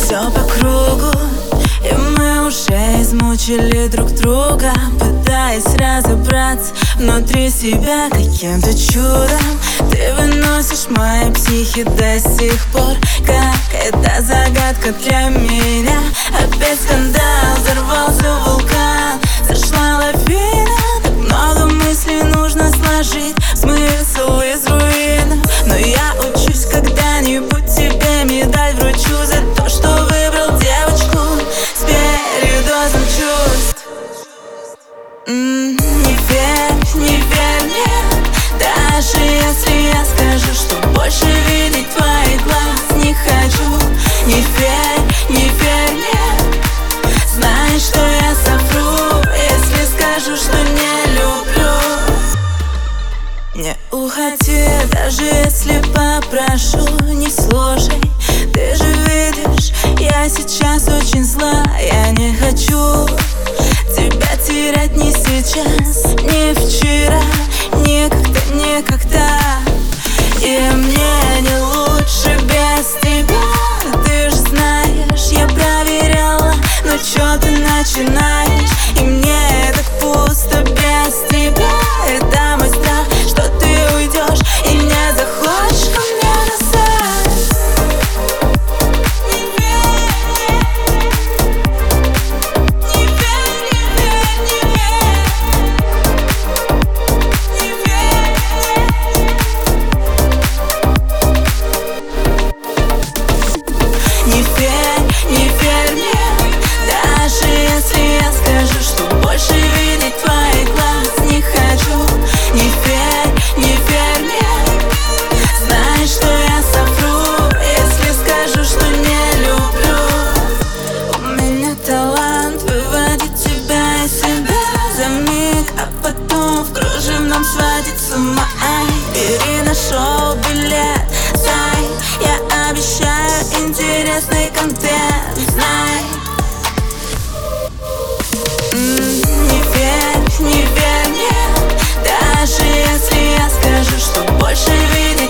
Все по кругу, и мы уже измучили друг друга, пытаясь разобраться внутри себя каким-то чудом. Ты выносишь мои психи до сих пор, как это загадка для меня. Опять скандал, взорвался вулкан, сошла лавина. Так много мыслей нужно сложить, смысл из руин. Но я учусь когда-нибудь тебе медаль вручу за то, что выбрал девочку с передозом чувств. Не верь, не верь мне, даже если я скажу, что больше видеть твоих глаз не хочу. Не верь, не верь мне, знай, что я совру, если скажу, что не люблю. Не уходи, даже если попрошу, не слушай. Ты же видишь, я сейчас очень зла. Я не хочу тебя терять ни сейчас, ни вчера, никогда, никогда. И мне не лучше без тебя. Ты же знаешь, я проверяла, но чё ты начинаешь? И мне так пусто без тебя. Это мой страх, что ты уйдешь и не захочешь ко мне назад. Не верь, не верь, не верь, не верь, не верь, не верь мне, даже если я скажу, что больше видеть твоих глаз не хочу. Не верь, не верь мне, знай, что я совру, если скажу, что не люблю. У меня талант выводить тебя из себя за миг, а потом в кружевном сводить с ума. Бери на шоу билет, зай, я обещаю интересный контент, знай. Не верь, не верь мне, даже если я скажу, что больше видеть